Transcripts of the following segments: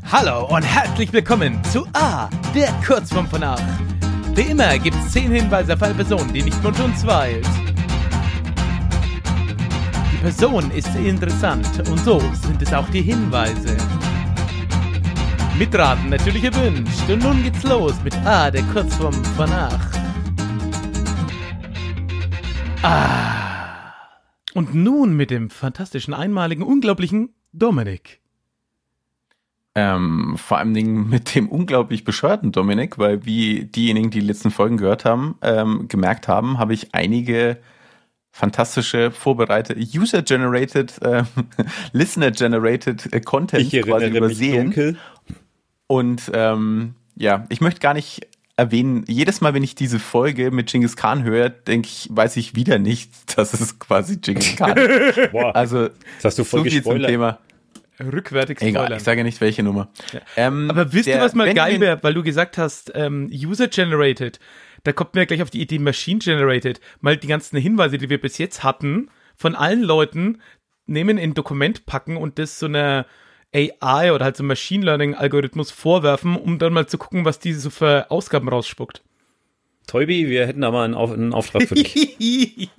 Hallo und herzlich willkommen zu A, der Kurzform von A. Wie immer gibt es 10 Hinweise auf eine Person, die nicht unter uns weilt. Die Person ist interessant und so sind es auch die Hinweise. Mitraten natürlich erwünscht und nun geht's los mit A, der Kurzform von A. Und nun mit dem fantastischen, einmaligen, unglaublichen Dominik. Vor allem mit dem unglaublich bescheuerten Dominik, weil wie diejenigen, die letzten Folgen gehört haben, gemerkt haben, habe ich einige fantastische, vorbereitete, User-Generated, Listener-Generated Content quasi übersehen. Und ich möchte gar nicht erwähnen, jedes Mal, wenn ich diese Folge mit Genghis Khan höre, weiß ich wieder nicht, dass es quasi Genghis Khan ist. Boah, also, das hast du voll so viel zum Thema. Rückwärtig Egal, spoilern. ich sage ja nicht, welche Nummer. Ja. Aber wisst ihr, was mal geil wäre, weil du gesagt hast, User-Generated, da kommt mir gleich auf die Idee Machine-Generated, mal die ganzen Hinweise, die wir bis jetzt hatten, von allen Leuten nehmen, in ein Dokument packen und das so eine AI oder halt so Machine Learning-Algorithmus vorwerfen, um dann mal zu gucken, was diese so für Ausgaben rausspuckt. Toybi, wir hätten da mal einen Auftrag für dich.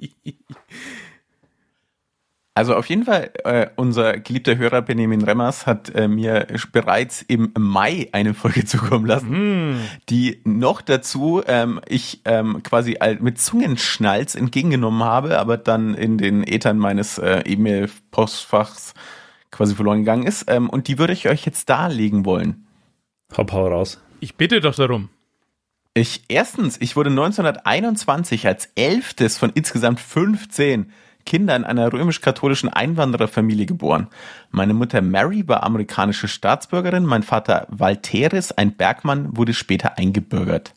Also auf jeden Fall, unser geliebter Hörer Benjamin Remmers hat mir bereits im Mai eine Folge zukommen lassen, die noch dazu ich quasi mit Zungenschnalz entgegengenommen habe, aber dann in den Äthern meines E-Mail-Postfachs quasi verloren gegangen ist. Und die würde ich euch jetzt darlegen wollen. Hau raus. Ich bitte doch darum. Ich wurde 1921 als 11. von insgesamt 15 Kindern einer römisch-katholischen Einwandererfamilie geboren. Meine Mutter Mary war amerikanische Staatsbürgerin, mein Vater Walteris, ein Bergmann, wurde später eingebürgert.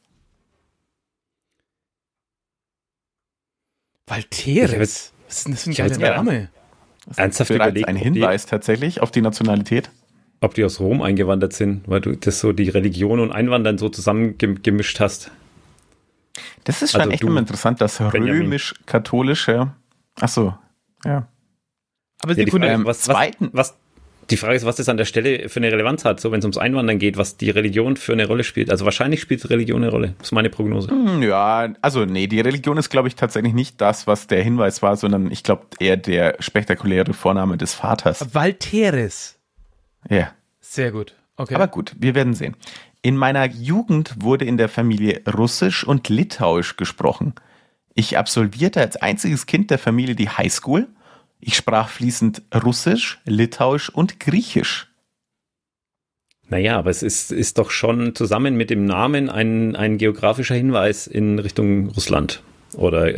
Walteris? Was ist denn das für ein geiler Name? Ernsthaft bereits überlegt, ein Hinweis tatsächlich auf die Nationalität. Ob die aus Rom eingewandert sind, weil du das so die Religion und Einwandern so zusammengemischt hast. Das ist schon echt immer interessant, dass römisch-katholische. Ach so, ja. Aber ja, die Frage ist, was das an der Stelle für eine Relevanz hat, so wenn es ums Einwandern geht, was die Religion für eine Rolle spielt. Also wahrscheinlich spielt Religion eine Rolle. Das ist meine Prognose. Ja, also nee, die Religion ist, glaube ich, tatsächlich nicht das, was der Hinweis war, sondern ich glaube eher der spektakuläre Vorname des Vaters. Walteris. Ja. Sehr gut. Okay. Aber gut, wir werden sehen. In meiner Jugend wurde in der Familie Russisch und Litauisch gesprochen. Ich absolvierte als einziges Kind der Familie die Highschool. Ich sprach fließend Russisch, Litauisch und Griechisch. Naja, aber es ist doch schon zusammen mit dem Namen ein geografischer Hinweis in Richtung Russland oder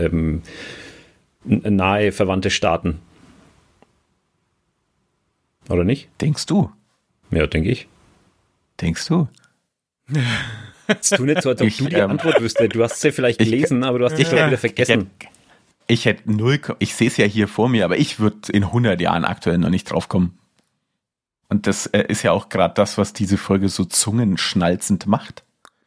nahe verwandte Staaten. Oder nicht? Denkst du? Ja, denke ich. Denkst du? Jetzt tu nicht so, als ob du die Antwort wüsstest. Du hast es ja vielleicht gelesen, aber du hast dich doch wieder vergessen. Ich sehe es ja hier vor mir, aber ich würde in 100 Jahren aktuell noch nicht drauf kommen. Und das ist ja auch gerade das, was diese Folge so zungenschnalzend macht.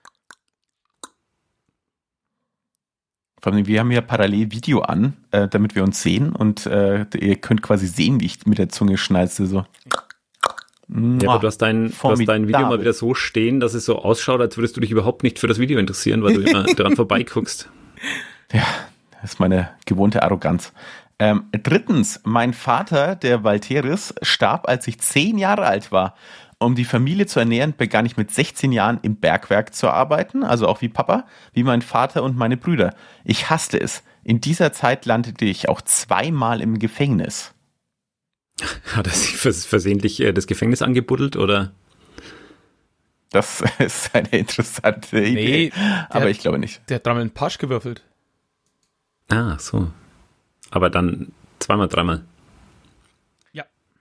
Vor allem, wir haben ja parallel Video an, damit wir uns sehen und ihr könnt quasi sehen, wie ich mit der Zunge schnalze so. Ja, aber du hast dein Video mal wieder so stehen, dass es so ausschaut, als würdest du dich überhaupt nicht für das Video interessieren, weil du immer dran vorbeiguckst. Ja, das ist meine gewohnte Arroganz. Drittens, mein Vater, der Walteris, starb, als ich 10 Jahre alt war. Um die Familie zu ernähren, begann ich mit 16 Jahren im Bergwerk zu arbeiten, also auch wie Papa, wie mein Vater und meine Brüder. Ich hasste es. In dieser Zeit landete ich auch 2-mal im Gefängnis. Hat er sich versehentlich das Gefängnis angebuddelt, oder? Das ist eine interessante Idee, aber ich glaube nicht. Der hat dreimal einen Pasch gewürfelt. Ah, so. Aber dann 2-mal, 3-mal. Ja.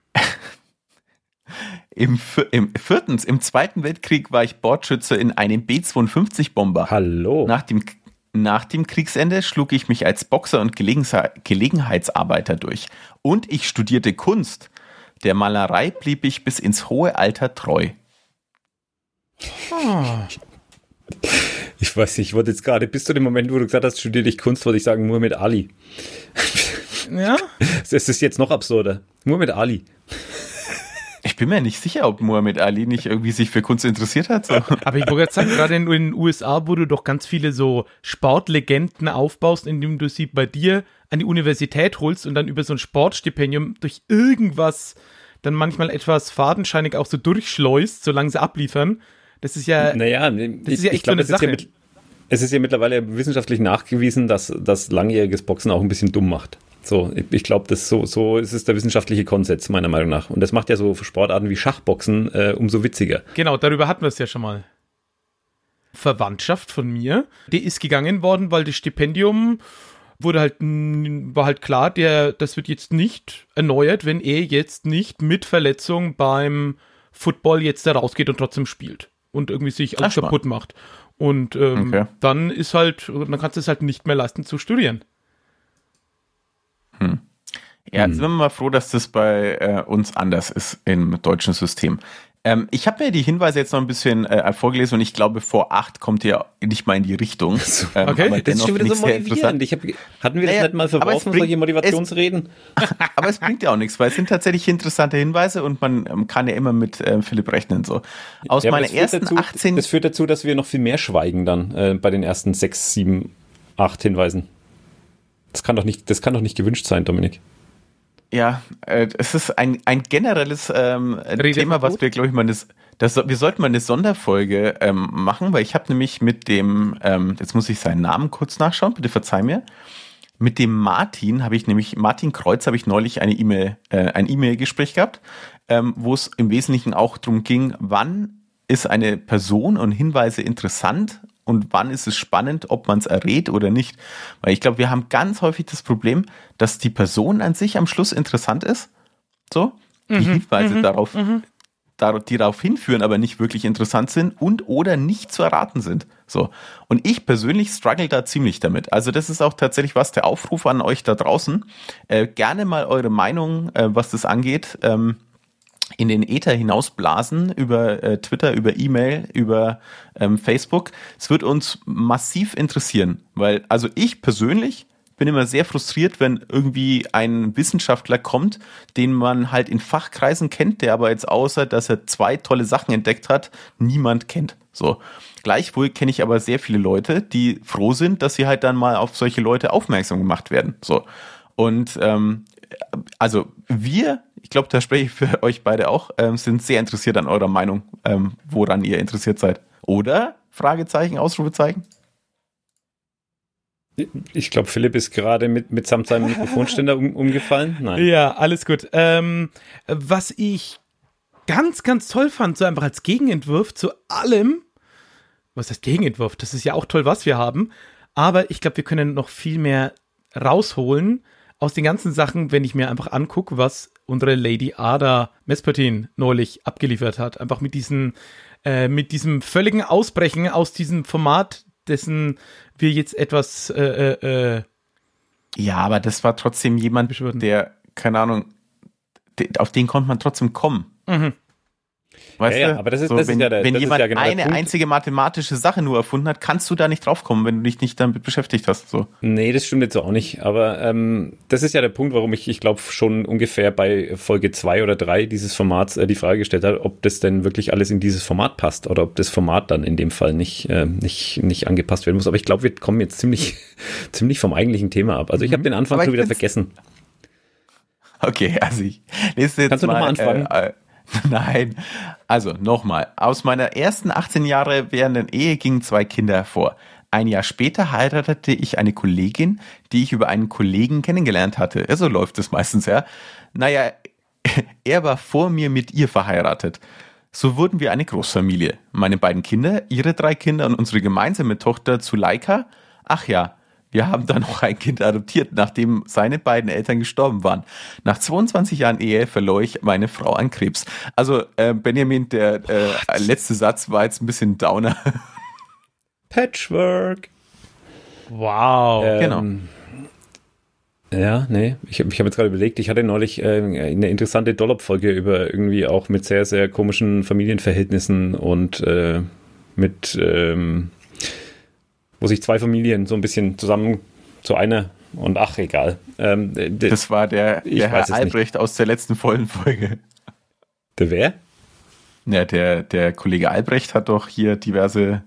Viertens, im Zweiten Weltkrieg war ich Bordschütze in einem B-52-Bomber. Hallo. Nach dem Kriegsende schlug ich mich als Boxer und Gelegenheitsarbeiter durch. Und ich studierte Kunst. Der Malerei blieb ich bis ins hohe Alter treu. Ich weiß nicht, ich wollte jetzt gerade, bis zu dem Moment, wo du gesagt hast, studiere ich Kunst, wollte ich sagen, Muhammad Ali. Ja? Es ist jetzt noch absurder. Muhammad Ali. Ich bin mir nicht sicher, ob Muhammad Ali nicht irgendwie sich für Kunst interessiert hat. So. Aber ich wollte gerade sagen, gerade in den USA, wo du doch ganz viele so Sportlegenden aufbaust, indem du sie bei dir an die Universität holst und dann über so ein Sportstipendium durch irgendwas dann manchmal etwas fadenscheinig auch so durchschleust, solange sie abliefern. Das ist ja, echt so eine Sache. Es ist ja mittlerweile wissenschaftlich nachgewiesen, dass langjähriges Boxen auch ein bisschen dumm macht. So, ich glaube, so ist es der wissenschaftliche Konsens, meiner Meinung nach. Und das macht ja so Sportarten wie Schachboxen umso witziger. Genau, darüber hatten wir es ja schon mal. Verwandtschaft von mir, die ist gegangen worden, weil das Stipendium war halt klar, das wird jetzt nicht erneuert, wenn er jetzt nicht mit Verletzung beim Football jetzt da rausgeht und trotzdem spielt und irgendwie sich alles kaputt macht. Und dann kannst du es halt nicht mehr leisten zu studieren. Ja, jetzt sind wir mal froh, dass das bei uns anders ist im deutschen System. Ich habe mir die Hinweise jetzt noch ein bisschen vorgelesen und ich glaube, vor 8 kommt ihr nicht mal in die Richtung. Okay, das ist schon wieder so motivierend. Hatten wir das nicht mal verworfen, solche Motivationsreden? Aber es bringt ja auch nichts, weil es sind tatsächlich interessante Hinweise und man kann ja immer mit Philipp rechnen. So. Aus meiner ersten 18... Das führt dazu, dass wir noch viel mehr schweigen dann bei den ersten 6, 7, 8 Hinweisen. Das kann doch nicht gewünscht sein, Dominik. Ja, es ist ein generelles Thema, was wir, glaube ich, wir sollten mal eine Sonderfolge machen, weil ich habe nämlich mit dem, jetzt muss ich seinen Namen kurz nachschauen, bitte verzeih mir, mit dem Martin Kreuz habe ich neulich ein E-Mail-Gespräch gehabt, wo es im Wesentlichen auch darum ging, wann ist eine Person und Hinweise interessant und wann ist es spannend, ob man es errät oder nicht. Weil ich glaube, wir haben ganz häufig das Problem, dass die Person an sich am Schluss interessant ist. So, die Hinweise die darauf hinführen, aber nicht wirklich interessant sind und oder nicht zu erraten sind. So. Und ich persönlich struggle da ziemlich damit. Also das ist auch tatsächlich der Aufruf an euch da draußen. Gerne mal eure Meinung, was das angeht, in den Äther hinausblasen, über Twitter, über E-Mail, über Facebook. Es wird uns massiv interessieren, weil also ich persönlich bin immer sehr frustriert, wenn irgendwie ein Wissenschaftler kommt, den man halt in Fachkreisen kennt, der aber jetzt außer, dass er 2 tolle Sachen entdeckt hat, niemand kennt. So. Gleichwohl kenne ich aber sehr viele Leute, die froh sind, dass sie halt dann mal auf solche Leute aufmerksam gemacht werden. So. Und also ich glaube, da spreche ich für euch beide auch, sind sehr interessiert an eurer Meinung, woran ihr interessiert seid. Oder? Fragezeichen, Ausrufezeichen? Ich glaube, Philipp ist gerade mitsamt seinem Mikrofonständer umgefallen. Nein. Ja, alles gut. Was ich ganz, ganz toll fand, so einfach als Gegenentwurf zu allem, was heißt Gegenentwurf? Das ist ja auch toll, was wir haben, aber ich glaube, wir können noch viel mehr rausholen aus den ganzen Sachen, wenn ich mir einfach angucke, was unsere Lady Ada Mespertin neulich abgeliefert hat. Einfach mit diesem völligen Ausbrechen aus diesem Format, dessen wir jetzt etwas Ja, aber das war trotzdem jemand, der, keine Ahnung, auf den konnte man trotzdem kommen. Mhm. Weißt du? Aber das ist, so, das wenn, ist ja der, wenn das jemand ist ja genau eine einzige mathematische Sache nur erfunden hat, kannst du da nicht drauf kommen, wenn du dich nicht damit beschäftigt hast. So. Nee, das stimmt jetzt so auch nicht. Aber das ist ja der Punkt, warum ich glaube, schon ungefähr bei Folge 2 oder 3 dieses Formats die Frage gestellt habe, ob das denn wirklich alles in dieses Format passt oder ob das Format dann in dem Fall nicht angepasst werden muss. Aber ich glaube, wir kommen jetzt ziemlich vom eigentlichen Thema ab. Also ich habe den Anfang schon wieder vergessen. Okay, also ich lese jetzt Kannst du nochmal anfangen? Nein, also nochmal. Aus meiner ersten 18 Jahre währenden Ehe gingen 2 Kinder hervor. Ein Jahr später heiratete ich eine Kollegin, die ich über einen Kollegen kennengelernt hatte. So läuft es meistens, ja. Naja, er war vor mir mit ihr verheiratet. So wurden wir eine Großfamilie. Meine beiden Kinder, ihre 3 Kinder und unsere gemeinsame Tochter Zuleika. Ach ja, wir haben dann noch ein Kind adoptiert, nachdem seine beiden Eltern gestorben waren. Nach 22 Jahren Ehe verlor ich meine Frau an Krebs. Also Benjamin, der letzte Satz war jetzt ein bisschen Downer. Patchwork. Wow. Genau. Ja, nee, ich hab jetzt gerade überlegt, ich hatte neulich eine interessante Dollop-Folge über irgendwie auch mit sehr, sehr komischen Familienverhältnissen und mit wo sich 2 Familien so ein bisschen zusammen zu einer und ach, egal. Das war der Herr Albrecht aus der letzten vollen Folge. Der wer? Ja, der Kollege Albrecht hat doch hier diverse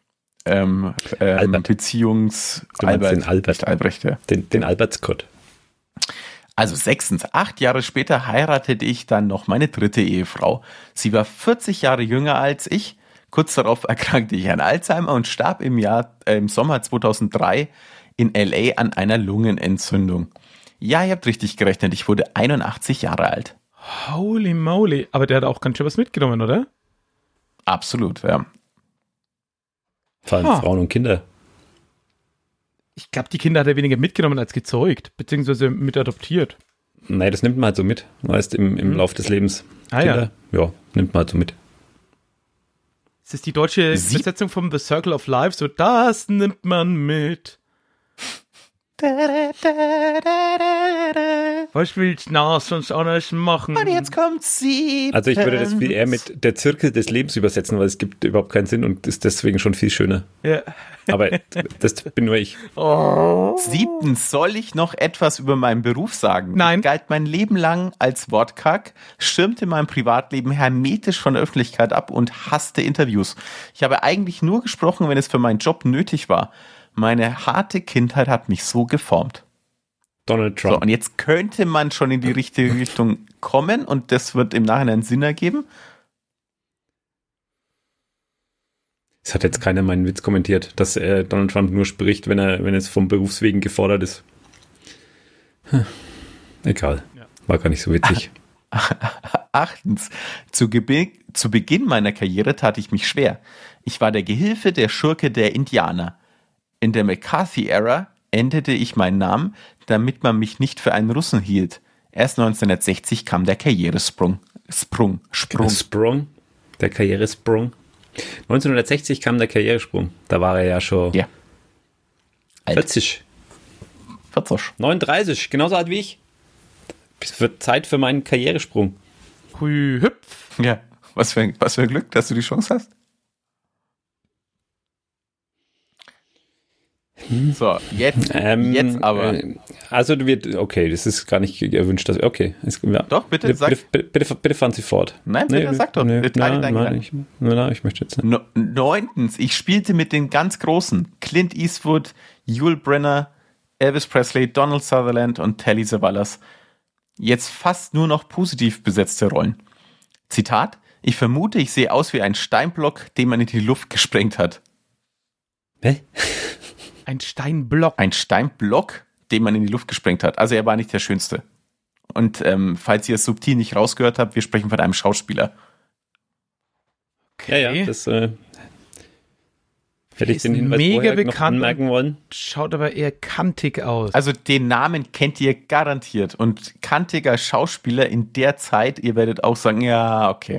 Beziehungs... Den Albert. Nicht Albrecht, ja. Den Albert-Scott. Also 8 Jahre später heiratete ich dann noch meine 3. Ehefrau. Sie war 40 Jahre jünger als ich. Kurz darauf erkrankte ich an Alzheimer und starb im Sommer 2003 in LA an einer Lungenentzündung. Ja, ihr habt richtig gerechnet, ich wurde 81 Jahre alt. Holy moly. Aber der hat auch ganz schön was mitgenommen, oder? Absolut, ja. Vor allem Frauen und Kinder. Ich glaube, die Kinder hat er weniger mitgenommen als gezeugt, beziehungsweise mit adoptiert. Nein, das nimmt man halt so mit, weißt im Lauf des Lebens. Kinder, ja, nimmt man halt so mit. Ist das die deutsche Übersetzung vom The Circle of Life? So, das nimmt man mit. Was willst du sonst auch nicht machen? Und jetzt kommt sie. Also ich würde das viel eher mit der Zirkel des Lebens übersetzen, weil es gibt überhaupt keinen Sinn und ist deswegen schon viel schöner. Ja. Aber das bin nur ich. 7. Soll ich noch etwas über meinen Beruf sagen? Nein. Ich galt mein Leben lang als Wortkack, schirmte mein Privatleben hermetisch von der Öffentlichkeit ab und hasste Interviews. Ich habe eigentlich nur gesprochen, wenn es für meinen Job nötig war. Meine harte Kindheit hat mich so geformt. Donald Trump. So, und jetzt könnte man schon in die richtige Richtung kommen und das wird im Nachhinein Sinn ergeben. Es hat jetzt keiner meinen Witz kommentiert, dass Donald Trump nur spricht, wenn es vom Berufswegen gefordert ist. Egal. War gar nicht so witzig. 8. Zu Beginn meiner Karriere tat ich mich schwer. Ich war der Gehilfe, der Schurke, der Indianer. In der McCarthy-Ära änderte ich meinen Namen, damit man mich nicht für einen Russen hielt. Erst 1960 kam der Karrieresprung. Der Karrieresprung. 1960 kam der Karrieresprung. Da war er ja schon 40. 39, genauso alt wie ich. Es wird Zeit für meinen Karrieresprung. Hui, hüpf. Ja, was für ein Glück, dass du die Chance hast. So, jetzt aber. Also okay, das ist gar nicht erwünscht. Okay. Doch, bitte sag. Bitte fahren Sie fort. Nein, bitte sag doch. Ich möchte jetzt nicht. 9. Ich spielte mit den ganz Großen. Clint Eastwood, Yul Brynner, Elvis Presley, Donald Sutherland und Telly Savalas. Jetzt fast nur noch positiv besetzte Rollen. Zitat: Ich vermute, ich sehe aus wie ein Steinblock, den man in die Luft gesprengt hat. Hä? Ein Steinblock. Ein Steinblock, den man in die Luft gesprengt hat. Also er war nicht der Schönste. Und falls ihr es subtil nicht rausgehört habt, wir sprechen von einem Schauspieler. Okay. Ja, das hätte ich den Hinweis mega vorher bekannt noch anmerken wollen. Schaut aber eher kantig aus. Also den Namen kennt ihr garantiert. Und kantiger Schauspieler in der Zeit, ihr werdet auch sagen, ja, okay.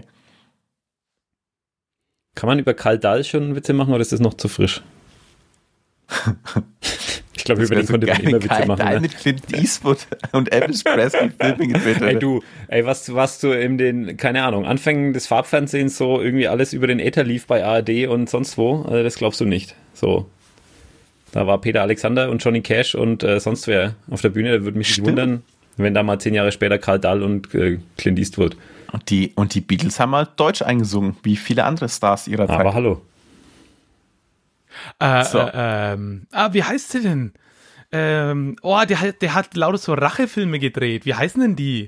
Kann man über Karl Dahl schon Witze machen oder ist das noch zu frisch? Ich glaube, über den konnte man immer Witze machen. Ne? Mit Clint Eastwood und Elvis Presley Filme gedreht. Was du in den, keine Ahnung, Anfängen des Farbfernsehens so irgendwie alles über den Äther lief bei ARD und sonst wo, also das glaubst du nicht. So. Da war Peter Alexander und Johnny Cash und sonst wer auf der Bühne, da würde mich nicht wundern, wenn da mal 10 Jahre später Karl Dahl und Clint Eastwood. Und die Beatles haben halt Deutsch eingesungen, wie viele andere Stars ihrer Zeit. Aber hallo. Wie heißt sie denn? Der hat lauter so Rachefilme gedreht. Wie heißen denn die?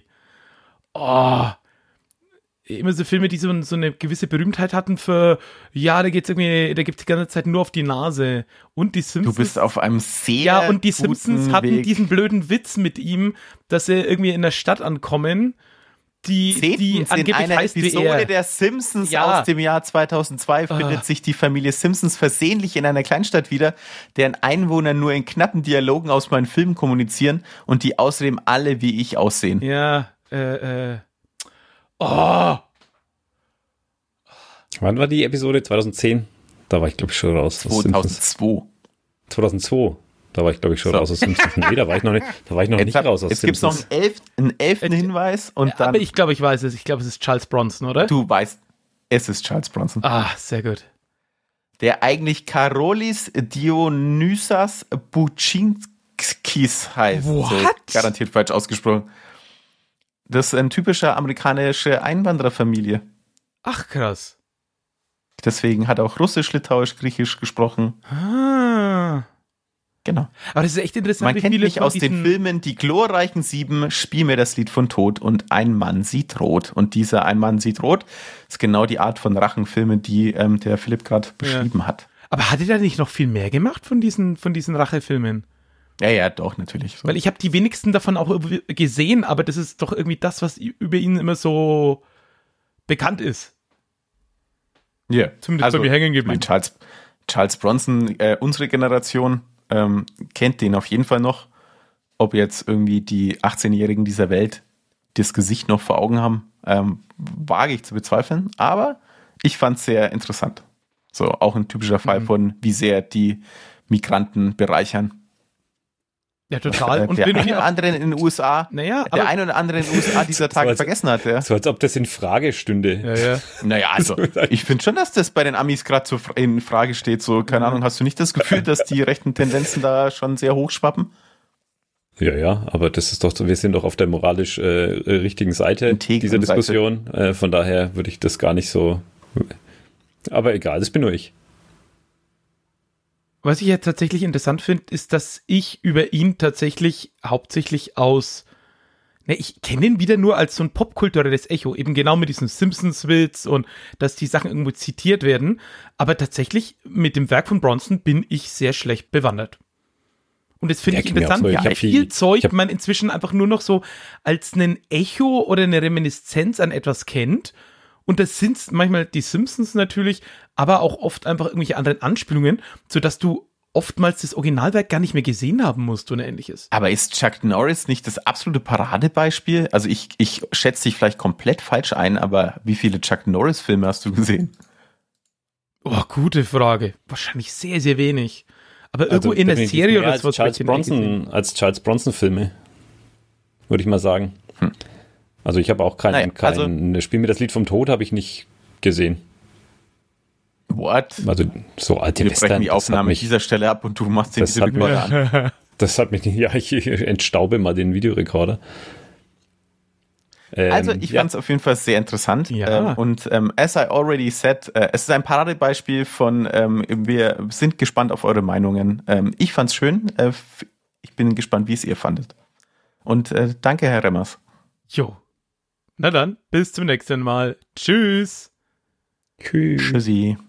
Immer so Filme, die so eine gewisse Berühmtheit hatten für, da gibt's die ganze Zeit nur auf die Nase. Und die Simpsons. Du bist auf einem sehr Ja, und die guten Simpsons hatten Weg. diesen blöden Witz mit ihm, dass sie irgendwie in der Stadt ankommen, die angeblich in einer heißt wie Episode er. der Simpsons Ja. aus dem Jahr 2002 findet sich die Familie Simpsons versehentlich in einer Kleinstadt wieder, deren Einwohner nur in knappen Dialogen aus meinen Filmen kommunizieren und die außerdem alle wie ich aussehen. Ja, Wann war die Episode? 2010? Da war ich, glaube ich, schon raus. 2002. Da war ich, glaube ich, schon raus aus Simpsons. Nee, da war ich noch nicht raus aus Jetzt gibt es noch einen elften Hinweis und dann... aber ich glaube, ich weiß es. Ich glaube, es ist Charles Bronson, oder? Du weißt, es ist Charles Bronson. Sehr gut. Der eigentlich Karolis Dionysias Buczynskis heißt. What? So, garantiert falsch ausgesprochen. Das ist eine typische amerikanische Einwandererfamilie. Ach, krass. Deswegen hat er auch Russisch, Litauisch, Griechisch gesprochen. Ah. Genau. Aber das ist echt interessant. Man kennt mich aus den Filmen Die glorreichen 7, Spiel mir das Lied von Tod und Ein Mann sieht rot. Und dieser Ein Mann sieht rot ist genau die Art von Rachenfilmen, die der Philipp gerade beschrieben hat. Aber hat er da nicht noch viel mehr gemacht von diesen Rachefilmen? Ja, doch, natürlich. So. Weil ich habe die wenigsten davon auch gesehen, aber das ist doch irgendwie das, was über ihn immer so bekannt ist. Ja, yeah. Zumindest bei mir hängen geblieben. Charles Bronson, unsere Generation, kennt den auf jeden Fall noch. Ob jetzt irgendwie die 18-Jährigen dieser Welt das Gesicht noch vor Augen haben, wage ich zu bezweifeln. Aber ich fand es sehr interessant. So, auch ein typischer Fall von, wie sehr die Migranten bereichern. Ja, total. Und der eine oder andere in den USA, der eine oder andere in den USA dieser Tage vergessen hat. Ja. So als ob das in Frage stünde. Ja. Naja, also ich finde schon, dass das bei den Amis gerade so in Frage steht. So, keine Ahnung, hast du nicht das Gefühl, dass die rechten Tendenzen da schon sehr hoch schwappen? Ja, aber das ist doch, wir sind doch auf der moralisch richtigen Seite dieser Diskussion. Von daher würde ich das gar nicht so. Aber egal, das bin nur ich. Was ich jetzt tatsächlich interessant finde, ist, dass ich über ihn tatsächlich hauptsächlich ich kenne ihn wieder nur als so ein popkulturelles Echo, eben genau mit diesem Simpsons-Witz und dass die Sachen irgendwo zitiert werden. Aber tatsächlich mit dem Werk von Bronson bin ich sehr schlecht bewandert. Und das finde ich interessant, wie viel Zeug man inzwischen einfach nur noch so als ein Echo oder eine Reminiszenz an etwas kennt. Und das sind manchmal die Simpsons natürlich, aber auch oft einfach irgendwelche anderen Anspielungen, sodass du oftmals das Originalwerk gar nicht mehr gesehen haben musst oder ähnliches. Aber ist Chuck Norris nicht das absolute Paradebeispiel? Also ich schätze dich vielleicht komplett falsch ein, aber wie viele Chuck Norris-Filme hast du gesehen? Oh, gute Frage. Wahrscheinlich sehr, sehr wenig. Aber irgendwo in der Serie oder so. Als Charles Bronson-Filme, würde ich mal sagen. Also ich habe auch kein Spiel mir das Lied vom Tod habe ich nicht gesehen. What? Also so alte Wir brechen die Aufnahme dieser Stelle ab und du machst den Videorekorder an. Das hat mich nicht, ich entstaube mal den Videorekorder. Also ich fand es auf jeden Fall sehr interessant. Ja. Und as I already said, es ist ein Paradebeispiel von, wir sind gespannt auf eure Meinungen. Ich fand's schön. Ich bin gespannt, wie es ihr fandet. Und danke, Herr Remmers. Jo. Na dann, bis zum nächsten Mal. Tschüss. Tschüssi.